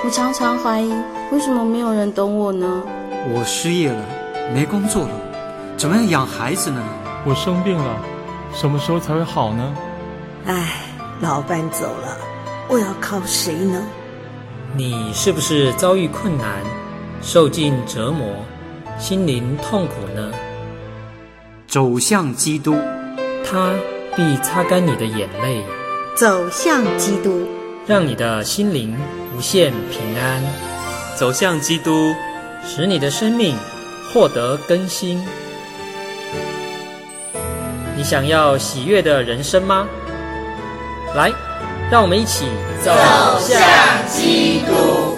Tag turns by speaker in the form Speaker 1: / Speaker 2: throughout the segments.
Speaker 1: 我常常怀疑，为什么没有人懂我呢？
Speaker 2: 我失业了，没工作了，怎么样养孩子呢？
Speaker 3: 我生病了，什么时候才会好呢？
Speaker 4: 唉，老伴走了，我要靠谁呢？
Speaker 5: 你是不是遭遇困难，受尽折磨，心灵痛苦呢？
Speaker 2: 走向基督，
Speaker 5: 他必擦干你的眼泪，
Speaker 4: 走向基督，
Speaker 5: 让你的心灵无限平安。
Speaker 6: 走向基督，
Speaker 5: 使你的生命获得更新。你想要喜悦的人生吗？来，让我们一起
Speaker 7: 走向基督。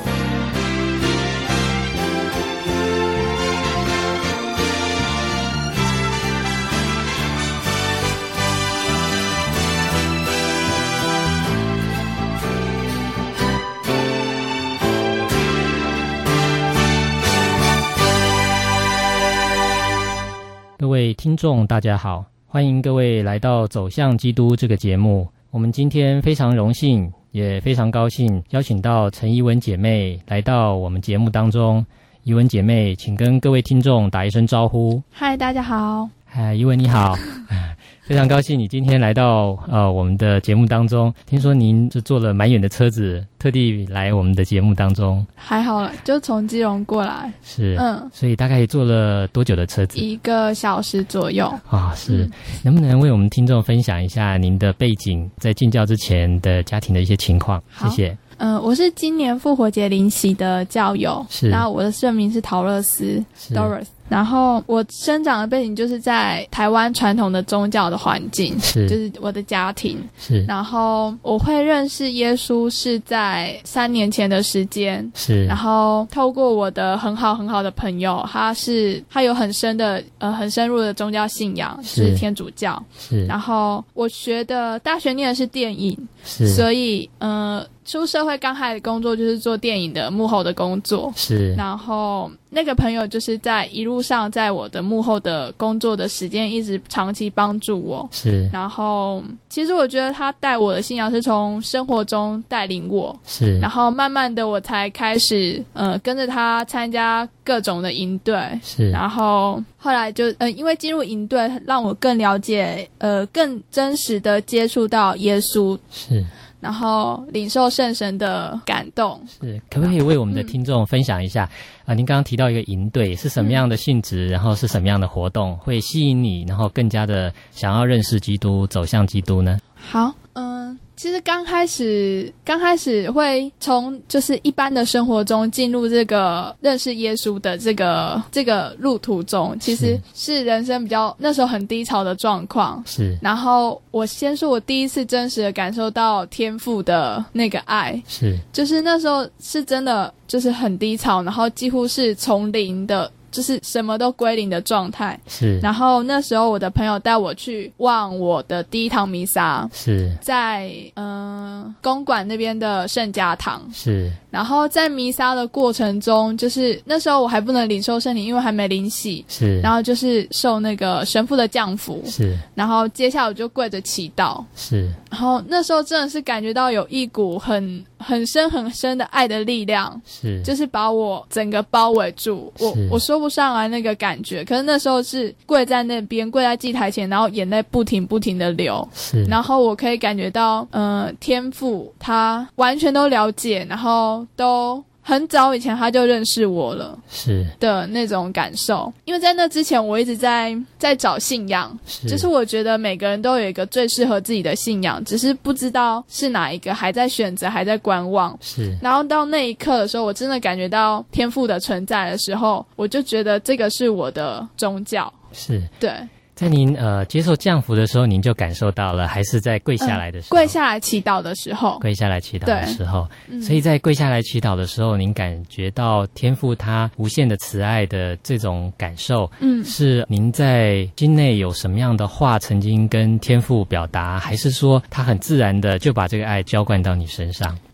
Speaker 8: 各位听众大家好，欢迎各位来到走向基督这个节目。我们今天非常荣幸也非常高兴邀请到陈怡文姐妹来到我们节目当中。怡文姐妹请跟各位听众打一声招呼。
Speaker 9: 嗨，大家好。
Speaker 8: 嗨，怡文你好。非常高兴你今天来到我们的节目当中，听说您是坐了蛮远的车子特地来我们的节目当中。
Speaker 9: 还好了，就从基隆过来。
Speaker 8: 是，所以大概坐了多久的车子
Speaker 9: ？1个小时左右。
Speaker 8: 是，能不能为我们听众分享一下您的背景，在进教之前的家庭的一些情况？谢谢。
Speaker 9: 我是今年复活节灵洗的教友，然后我的圣名是陶乐斯 Doris。然后我生长的背景就是在台湾传统的宗教的环境，就是我的家庭。然后我会认识耶稣是在3年前的时间。然后透过我的很好的朋友，他有很深入的宗教信仰，是天主教。然后我大学念的是电影，所以出社会刚开始工作就是做电影的幕后的工作。然后那个朋友就是一路上在我的幕后的工作的时间一直长期帮助我。然后其实我觉得他带我的信仰是从生活中带领我。然后慢慢的我才开始跟着他参加各种的营队。然后后来就因为进入营队让我更了解更真实的接触到耶稣。然后领受圣神的感动。
Speaker 8: 可不可以为我们的听众分享一下您刚刚提到一个营队是什么样的性质，然后是什么样的活动会吸引你，然后更加的想要认识基督，走向基督呢？
Speaker 9: 好，其实刚开始会从就是一般的生活中进入这个认识耶稣的这个路途中，其实是人生比较那时候很低潮的状况。然后我先说我第一次真实的感受到天父的那个爱。就是那时候是真的就是很低潮，然后几乎是从零的，就是什么都归零的状态。然后那时候我的朋友带我去望我的第一堂弥撒，在公馆那边的圣家堂。然后在弥撒的过程中，就是那时候我还不能领受圣灵，因为还没领洗。然后就是受那个神父的降福。然后接下来我就跪着祈祷。然后那时候真的是感觉到有一股很深的爱的力量，就是把我整个包围住。我说不上来那个感觉，可是那时候是跪在那边，跪在祭台前，然后眼泪不停的流。然后我可以感觉到天父他完全都了解，然后都很早以前他就认识我了的那种感受。因为在那之前我一直在找信仰，就是我觉得每个人都有一个最适合自己的信仰，只是不知道是哪一个，还在选择，还在观望。然后到那一刻的时候，我真的感觉到天父的存在的时候，我就觉得这个是我的宗教。对。
Speaker 8: 在您接受降福的时候，您就感受到了，还是在跪下来的时候？
Speaker 9: 跪下来祈祷的时候。
Speaker 8: 跪下来祈祷的时候。所以在跪下来祈祷的时候，您感觉到天父他无限的慈爱的这种感受，是您在心内有什么样的话曾经跟天父表达，还是说他很自然的就把这个爱浇灌到你身上？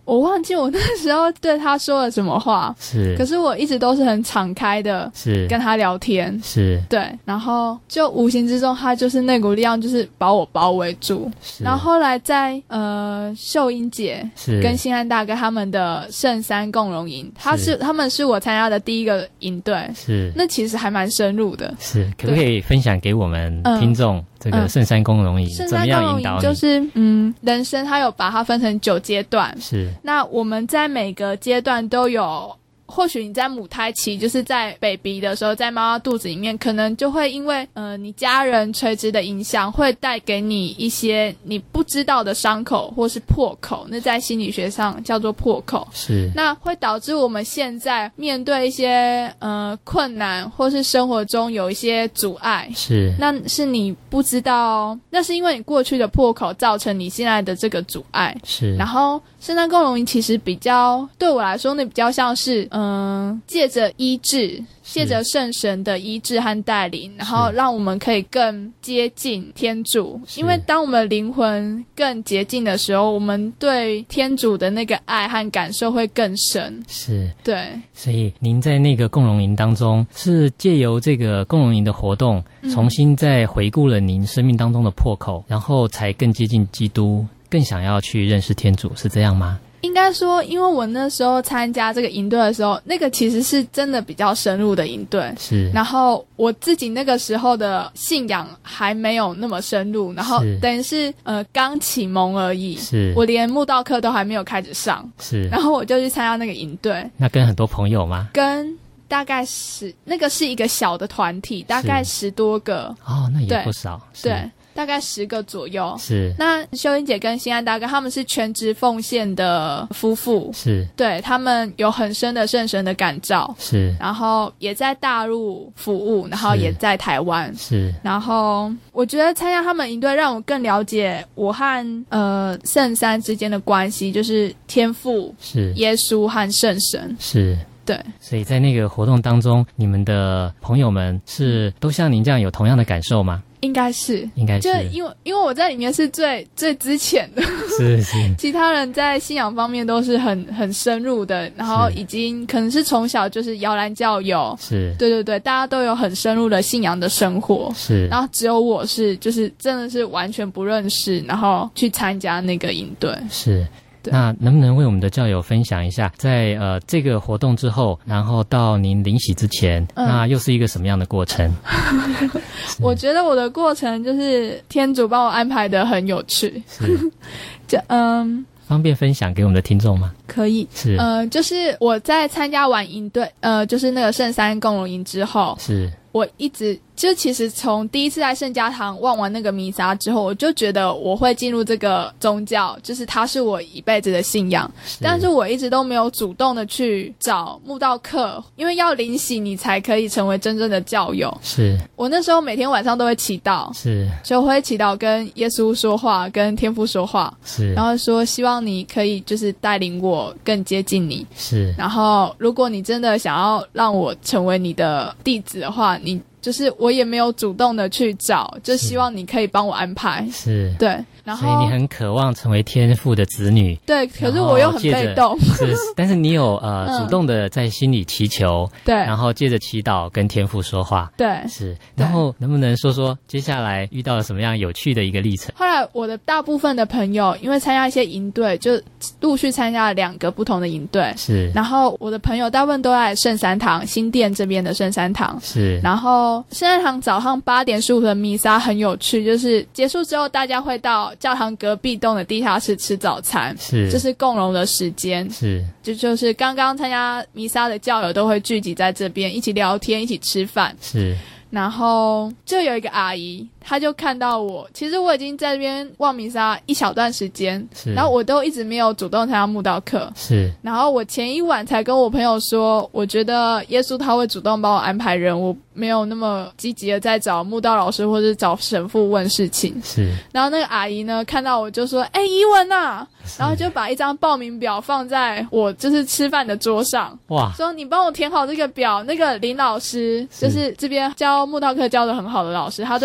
Speaker 9: 我忘记我那时候对他说了什么话，
Speaker 8: 是，
Speaker 9: 可是我一直都是很敞开的，
Speaker 8: 是
Speaker 9: 跟他聊天，
Speaker 8: 是，
Speaker 9: 对，然后就无形之中他就是那股力量就是把我包围住，然后后来在秀英姐跟新安大哥他们的圣山共融营，他们是我参加的第一个营队，
Speaker 8: 是，
Speaker 9: 那其实还蛮深入的，
Speaker 8: 是，可不可以分享给我们听众这个圣山共融营怎么样引导你？
Speaker 9: 就是人生它有把它分成9阶段，
Speaker 8: 是，
Speaker 9: 那我们在每个阶段都有。或许你在母胎期，就是在 baby 的时候，在妈妈肚子里面，可能就会因为你家人垂直的影响，会带给你一些你不知道的伤口或是破口，那在心理学上叫做破口。
Speaker 8: 是，
Speaker 9: 那会导致我们现在面对一些困难，或是生活中有一些阻碍。
Speaker 8: 是，
Speaker 9: 那是你不知道，那是因为你过去的破口造成你现在的这个阻碍。
Speaker 8: 是，
Speaker 9: 然后圣山共融营其实比较对我来说，那比较像是借着医治，借着圣神的医治和带领，然后让我们可以更接近天主。因为当我们灵魂更接近的时候，我们对天主的那个爱和感受会更深。
Speaker 8: 是，
Speaker 9: 对。
Speaker 8: 所以您在那个共融营当中，是借由这个共融营的活动，重新再回顾了您生命当中的破口，然后才更接近基督，更想要去认识天主，是这样吗？
Speaker 9: 应该说，因为我那时候参加这个营队的时候，那个其实是真的比较深入的营队，
Speaker 8: 是。
Speaker 9: 然后我自己那个时候的信仰还没有那么深入，然后等于是刚启蒙而已，
Speaker 8: 是。
Speaker 9: 我连慕道课都还没有开始上，
Speaker 8: 是。
Speaker 9: 然后我就去参加那个营队。
Speaker 8: 那跟很多朋友吗？
Speaker 9: 跟大概那个是一个小的团体，大概10多个。
Speaker 8: 哦，那也不少。
Speaker 9: 对。大概10个左右。
Speaker 8: 是。
Speaker 9: 那秀英姐跟新安大哥他们是全职奉献的夫妇。
Speaker 8: 是。
Speaker 9: 对，他们有很深的圣神的感召。
Speaker 8: 是。
Speaker 9: 然后也在大陆服务，然后也在台湾。
Speaker 8: 是。
Speaker 9: 然后我觉得参加他们营队让我更了解我和圣三之间的关系，就是天父、
Speaker 8: 是
Speaker 9: 耶稣和圣神。
Speaker 8: 是。
Speaker 9: 对，
Speaker 8: 所以在那个活动当中，你们的朋友们是都像您这样有同样的感受吗？
Speaker 9: 应该是，就因为我在里面是最之前的，
Speaker 8: 是
Speaker 9: 其他人在信仰方面都是很深入的，然后已经可能是从小就是摇篮教友，
Speaker 8: 是，
Speaker 9: 对，大家都有很深入的信仰的生活，
Speaker 8: 是，
Speaker 9: 然后只有我是就是真的是完全不认识，然后去参加那个营队，
Speaker 8: 是。那能不能为我们的教友分享一下，在这个活动之后，然后到您领洗之前，那又是一个什么样的过程？
Speaker 9: 我觉得我的过程就是天主帮我安排的很有趣，
Speaker 8: 是，
Speaker 9: 就
Speaker 8: 方便分享给我们的听众吗？
Speaker 9: 可以，
Speaker 8: 是，
Speaker 9: 就是我在参加完营队，就是那个圣三共融营之后，
Speaker 8: 是。
Speaker 9: 我一直就其实从第一次在圣家堂望完那个弥撒之后，我就觉得我会进入这个宗教，就是它是我一辈子的信仰。但是我一直都没有主动的去找慕道课，因为要领洗你才可以成为真正的教友。
Speaker 8: 是。
Speaker 9: 我那时候每天晚上都会祈祷，
Speaker 8: 是，
Speaker 9: 所以我会祈祷跟耶稣说话，跟天父说话，
Speaker 8: 是，
Speaker 9: 然后说希望你可以就是带领我更接近你，
Speaker 8: 是。
Speaker 9: 然后如果你真的想要让我成为你的弟子的话，你就是我也没有主动的去找，就希望你可以帮我安排。
Speaker 8: 是，
Speaker 9: 对。然后
Speaker 8: 所以你很渴望成为天父的子女，
Speaker 9: 对，可是我又很被动，
Speaker 8: 是，但是你有主动的在心里祈求，
Speaker 9: 对，
Speaker 8: 然后借着祈祷跟天父说话，
Speaker 9: 对，
Speaker 8: 是，然后能不能说说接下来遇到了什么样有趣的一个历程？
Speaker 9: 后来我的大部分的朋友因为参加一些营队，就陆续参加了2个不同的营队，
Speaker 8: 是，然
Speaker 9: 后我的朋友大部分都在圣三堂新店这边的圣三堂，
Speaker 8: 是，
Speaker 9: 然后圣三堂早上8点15分的弥撒很有趣，就是结束之后大家会到教堂隔壁栋的地下室吃早餐，
Speaker 8: 是，
Speaker 9: 就是共融的时间，
Speaker 8: 是，
Speaker 9: 就是刚刚参加弥撒的教友都会聚集在这边一起聊天，一起吃饭，
Speaker 8: 是。
Speaker 9: 然后就有一个阿姨，她就看到我，其实我已经在这边望弥撒一小段时间，然后我都一直没有主动参加慕道课，
Speaker 8: 是。
Speaker 9: 然后我前一晚才跟我朋友说，我觉得耶稣他会主动帮我安排人，我没有那么积极的在找慕道老师或者找神父问事情，
Speaker 8: 是。
Speaker 9: 然后那个阿姨呢看到我就说，怡文啊，然后就把一张报名表放在我就是吃饭的桌上，
Speaker 8: 哇，
Speaker 9: 说你帮我填好这个表，那个林老师就是这边教慕道课教的很好的老师，他对圣经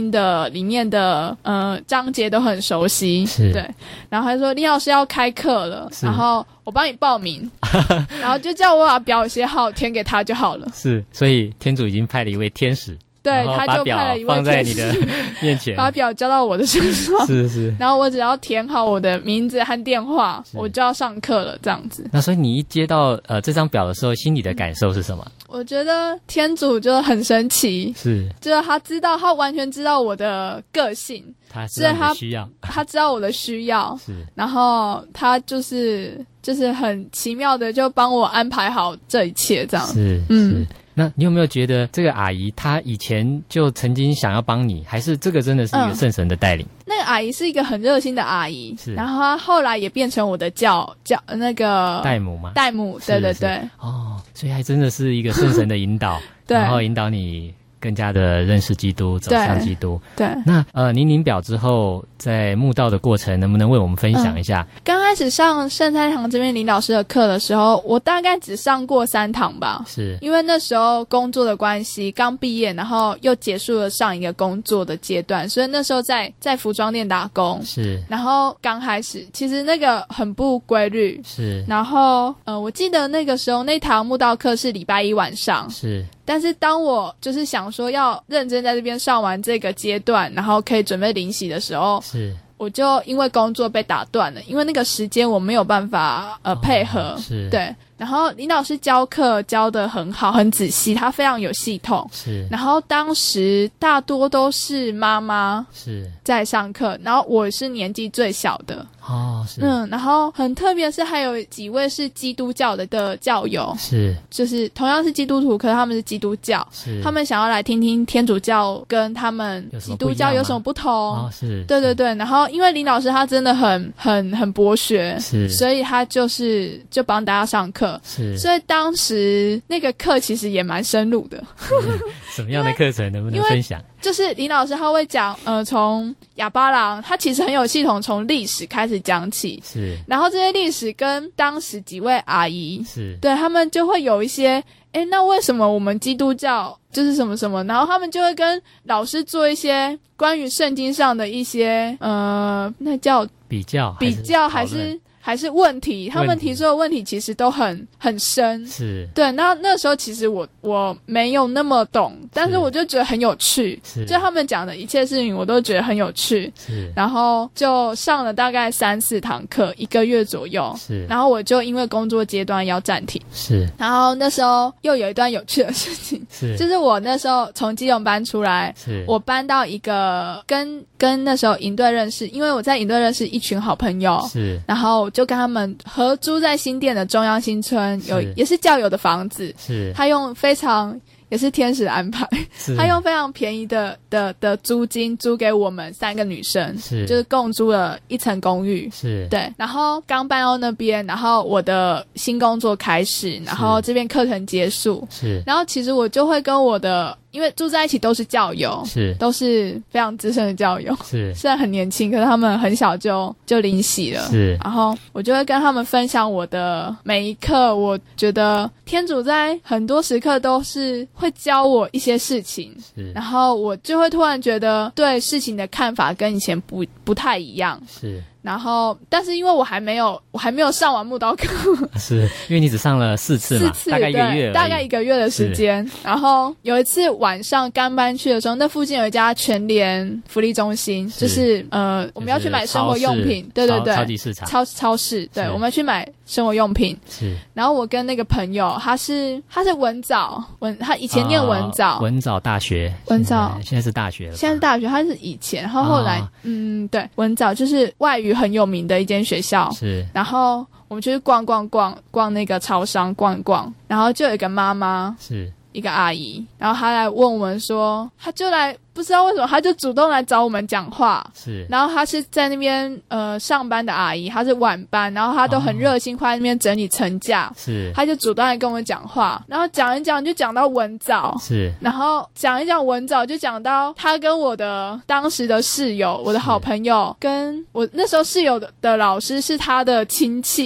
Speaker 9: 经的里面的章节都很熟悉，
Speaker 8: 是，
Speaker 9: 对。然后他说林老师要开课了，然后我帮你报名，然后就叫我把表写好填给他就好了。
Speaker 8: 是，所以天主已经派了一位天使，
Speaker 9: 对，他就派了一位
Speaker 8: 放在你的面前，
Speaker 9: 把表交到我的身上，
Speaker 8: 是，
Speaker 9: 然后我只要填好我的名字和电话，我就要上课了，这样子。
Speaker 8: 那所以你一接到这张表的时候，心里的感受是什么？
Speaker 9: 我觉得天主就很神奇，
Speaker 8: 是，
Speaker 9: 就是他完全知道我的个性，
Speaker 8: 他知道你的需要，
Speaker 9: 他知道我的需要，
Speaker 8: 是，
Speaker 9: 然后他就是很奇妙的就帮我安排好这一切，这样
Speaker 8: 是，那你有没有觉得这个阿姨她以前就曾经想要帮你，还是这个真的是一个圣神的带领？
Speaker 9: 那个阿姨是一个很热心的阿姨，
Speaker 8: 是，
Speaker 9: 然后她后来也变成我的那个
Speaker 8: 代母吗？
Speaker 9: 代母，对对对，
Speaker 8: 哦，所以还真的是一个圣神的引导，
Speaker 9: 对，
Speaker 8: 然后引导你更加的认识基督，走向基督。
Speaker 9: 对，
Speaker 8: 那您领表之后，在慕道的过程，能不能为我们分享一下？
Speaker 9: 刚开始上圣餐堂这边林老师的课的时候，我大概只上过3堂吧，
Speaker 8: 是
Speaker 9: 因为那时候工作的关系，刚毕业，然后又结束了上一个工作的阶段，所以那时候在服装店打工，
Speaker 8: 是，
Speaker 9: 然后刚开始其实那个很不规律，
Speaker 8: 是，
Speaker 9: 然后我记得那个时候那堂慕道课是礼拜一晚上，
Speaker 8: 是。
Speaker 9: 但是当我就是想说要认真在这边上完这个阶段，然后可以准备临洗的时候，
Speaker 8: 是，
Speaker 9: 我就因为工作被打断了，因为那个时间我没有办法配合，
Speaker 8: 是，
Speaker 9: 对。然后林老师教课教得很好，很仔细，他非常有系统，
Speaker 8: 是。
Speaker 9: 然后当时大多都是妈妈
Speaker 8: 是
Speaker 9: 在上课，然后我是年纪最小的。
Speaker 8: 哦，是，
Speaker 9: 然后很特别是还有几位是基督教的教友，
Speaker 8: 是，
Speaker 9: 就是同样是基督徒，可是他们是基督教，
Speaker 8: 是，
Speaker 9: 他们想要来听听天主教跟他们基督教有什么不同，
Speaker 8: 哦，是，
Speaker 9: 对对对。然后因为林老师他真的很博学，
Speaker 8: 是，
Speaker 9: 所以他就帮大家上课，
Speaker 8: 是，
Speaker 9: 所以当时那个课其实也蛮深入的。
Speaker 8: 什么样的课程能不能分享？
Speaker 9: 就是林老师他会讲，从亚巴郎，他其实很有系统，从历史开始讲起，
Speaker 8: 是。然
Speaker 9: 后这些历史跟当时几位阿姨，
Speaker 8: 是，对，
Speaker 9: 他们就会有一些，那为什么我们基督教就是什么什么？然后他们就会跟老师做一些关于圣经上的一些，那叫比较还是问题，他们提出的问题其实都很深，
Speaker 8: 是，对。
Speaker 9: 那时候其实我没有那么懂，但是我就觉得很有趣，是，就他们讲的一切事情我都觉得很有趣，是。然后就上了大概3-4堂课，1个月左右，是。然后我就因为工作阶段要暂停，是。然后那时候又有一段有趣的事情，是，就是我那时候从基隆搬出来，是，我搬到一个跟那时候营队认识，因为我在营队认识一群好朋友，是，然后就跟他们合租在新店的中央新村，也是教友的房子，是，他用非常也是天使的安排，他用非常便宜的租金租给我们3个女生，是，就是共租了1层公寓，是，对。然后刚搬到那边，然后我的新工作开始，然后这边课程结束，是，然后其实我就会跟我的。因为住在一起都是教友，是，都是非常资深的教友，是，虽然很年轻，可是他们很小就临洗了，是。然后我就会跟他们分享我的每一刻，我觉得天主在很多时刻都是会教我一些事情，是。然后我就会突然觉得对事情的看法跟以前不太一样，是。然后，但是因为我还没有上完慕道课，
Speaker 8: 是因为你只上了4次嘛，大概1个月，
Speaker 9: 大概1个月的时间。然后有一次晚上刚搬去的时候，那附近有一家全联福利中心，就是我们要去买生活用品，对对对，
Speaker 8: 超级市场，
Speaker 9: 超市，对，我们去买生活用品。是。然后我跟那个朋友，他是文藻，他以前念文藻
Speaker 8: 大学，现在是大学了，
Speaker 9: 现在是大学，他是以前，然后后来对，文藻就是外语很有名的一间学校，是。然后我们就去逛那个超商逛，然后就有一个妈妈，是一个阿姨，然后她来问我们说，她就来不知道为什么，她就主动来找我们讲话，是。然后她是在那边上班的阿姨，她是晚班，然后她都很热心，会在那边整理层架，是。她就主动来跟我们讲话，然后讲一讲就讲到文藻，是。然后讲一讲文藻就讲到她跟我的当时的室友，我的好朋友，跟我那时候室友的老师是她的亲戚。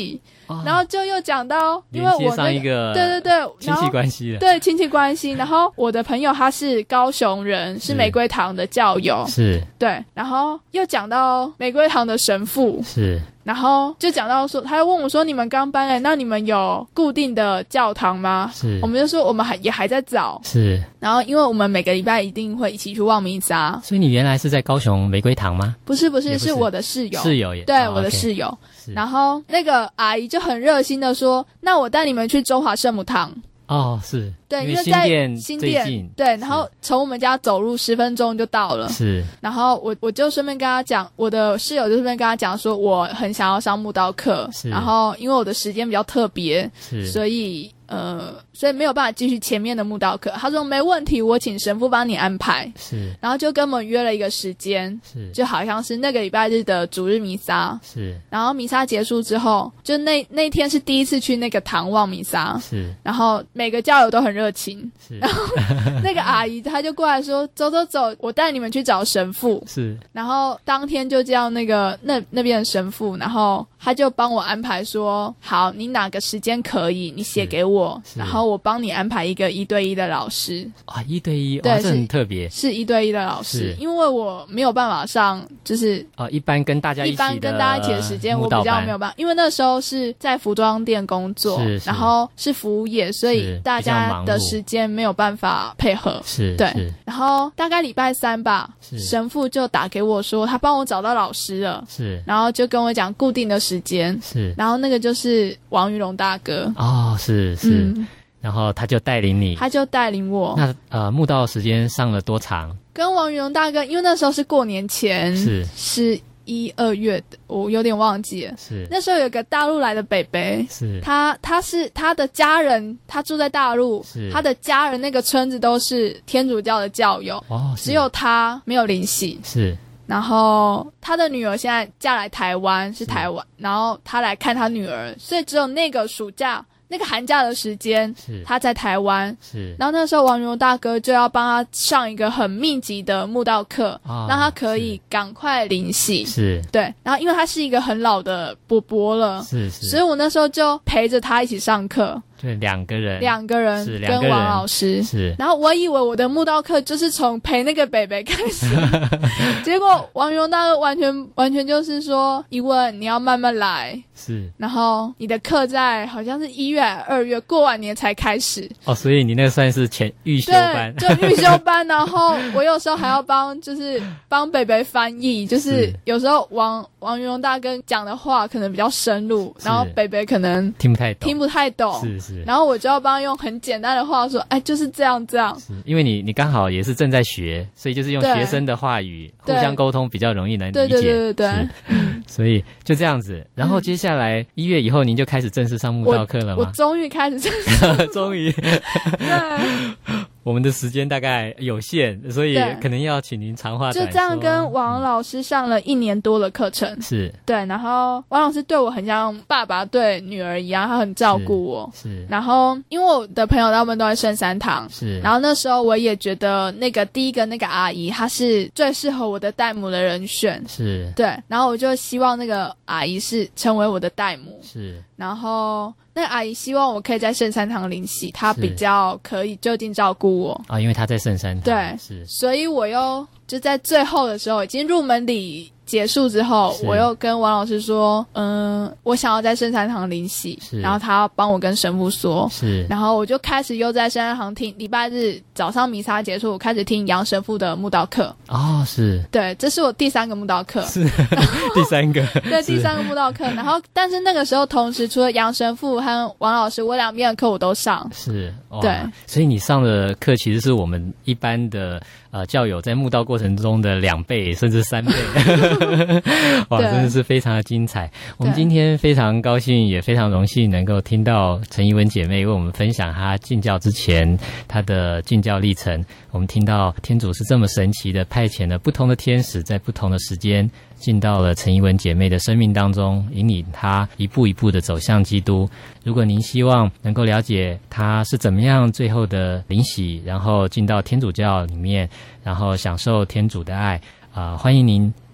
Speaker 9: 然后就又讲到，因为
Speaker 8: 连接上一个
Speaker 9: 对
Speaker 8: 亲戚关系了，
Speaker 9: 对亲戚关系。然后我的朋友他是高雄人，是玫瑰堂的教友，
Speaker 8: 是
Speaker 9: 对，然后又讲到玫瑰堂的神父，
Speaker 8: 是。
Speaker 9: 然后就讲到说，他又问我说：“你们刚搬来，那你们有固定的教堂吗？”
Speaker 8: 是，
Speaker 9: 我们就说我们还在找。
Speaker 8: 是，
Speaker 9: 然后因为我们每个礼拜一定会一起去望弥撒。
Speaker 8: 所以你原来是在高雄玫瑰堂吗？
Speaker 9: 不是，是我的室友。
Speaker 8: 室友也
Speaker 9: 对，我的室友。然后那个阿姨就很热心的说：“那我带你们去中华圣母堂。”
Speaker 8: 哦，是
Speaker 9: 对，
Speaker 8: 因为新店
Speaker 9: 对，然后从我们家走路10分钟就到了。
Speaker 8: 是，
Speaker 9: 然后我就顺便跟他讲，我的室友就顺便跟他讲说，我很想要上慕道课，然后因为我的时间比较特别，所以没有办法继续前面的慕道课。他说没问题，我请神父帮你安排。
Speaker 8: 是，
Speaker 9: 然后就跟我们约了一个时间，是，就好像是那个礼拜日的主日弥撒。是，然后弥撒结束之后，就那天是第一次去那个堂望弥撒。是，然后每个教友都很热情。是，然后那个阿姨她就过来说：“走，我带你们去找神父。”是，然后当天就叫那边的神父，然后他就帮我安排说：“好，你哪个时间可以，你写给我，然后我帮你安排一个1对1的老师。”啊
Speaker 8: ，1对1，
Speaker 9: 对，
Speaker 8: 这很特别，
Speaker 9: 是1对1的老师，因为我没有办法上，就是
Speaker 8: 一般跟大家一起
Speaker 9: 的时间，我比较没有办法，因为那时候是在服装店工作，然后是服务业，所以大家的时间没有办法配合。是，对。然后大概礼拜3吧，神父就打给我说，他帮我找到老师了，是，然后就跟我讲固定的时间，是，然后那个就是王玉龙大哥。哦，是。
Speaker 8: 然后他就带
Speaker 9: 领我。
Speaker 8: 那慕道时间上了多长？跟
Speaker 9: 王玉龙大哥，因为那时候是过年前，是1、2月的，我有点忘记了。是那时候有个大陆来的北北，是他是他的家人，他住在大陆，他的家人那个村子都是天主教的教友，只有他没有灵洗。是。然后他的女儿现在嫁来台湾，是台湾，然后他来看他女儿，所以只有那个暑假。那个寒假的时间，他在台湾，然后那时候王荣大哥就要帮他上一个很密集的慕道课，让他可以赶快灵洗，对。然后因为他是一个很老的伯伯了，所以我那时候就陪着他一起上课。
Speaker 8: 对，两个人
Speaker 9: 跟王老师然后我以为我的慕道课就是从陪那个北北开始，结果王荣大哥完全就是说，一问你要慢慢来，然后你的课在好像是1月2月过完年才开始。哦，
Speaker 8: 所以你那个算是预修班。
Speaker 9: 对，就预修班。然后我有时候还要帮北北翻译，就是有时候王云龙大哥讲的话可能比较深入，然后北北可能
Speaker 8: 听不太懂。是。
Speaker 9: 然后我就要帮他用很简单的话说，哎，就是这样。
Speaker 8: 因为你刚好也是正在学，所以就是用学生的话语互相沟通比较容易能理解。对。所以就这样子。然后接下来1月以后，您就开始正式上慕道课了吗？
Speaker 9: 我终于开始正式。
Speaker 8: 终于。对。我们的时间大概有限，所以可能要请您长话短说。
Speaker 9: 就这样跟王老师上了1年多的课程。是。对，然后王老师对我很像爸爸对女儿一样，他很照顾我。是。然后因为我的朋友他们都在圣三堂，是。然后那时候我也觉得第一个那个阿姨她是最适合我的代母的人选。是。对，然后我就希望那个阿姨是成为我的代母。是。然后那个阿姨希望我可以在圣三堂灵洗，她比较可以就近照顾我
Speaker 8: 啊，因为她在圣三堂。
Speaker 9: 对，是，所以我又就在最后的时候，已经入门礼结束之后，我又跟王老师说，我想要在圣三堂灵洗，然后他要帮我跟神父说，是，然后我就开始又在圣三堂听礼拜日早上弥撒结束，我开始听杨神父的慕道课。哦，是，对，这是我第3个慕道课，
Speaker 8: 是第3个，
Speaker 9: 对，第3个慕道课。然后，但是那个时候同时除了杨神父和王老师，我2边的课我都上，
Speaker 8: 是，对，所以你上的课其实是我们一般的教友在慕道过程中的2倍甚至3倍。哇，真的是非常的精彩。我们今天非常高兴也非常荣幸能够听到陈怡文姐妹为我们分享她进教之前她的进教历程。我们听到天主是这么神奇的派遣了不同的天使在不同的时间进到了陈怡文姐妹的生命当中，引领她一步一步的走向基督。如果您希望能够了解她是怎么样最后的灵洗，然后进到天主教里面，然后享受天主的爱，欢迎您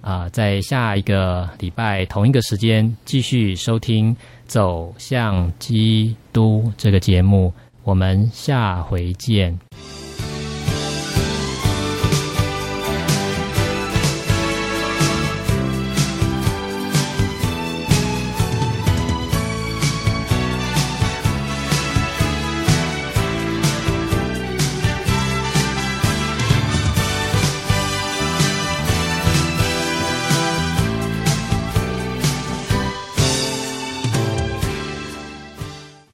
Speaker 8: 在下一个礼拜同一个时间继续收听走向基督这个节目，我们下回见。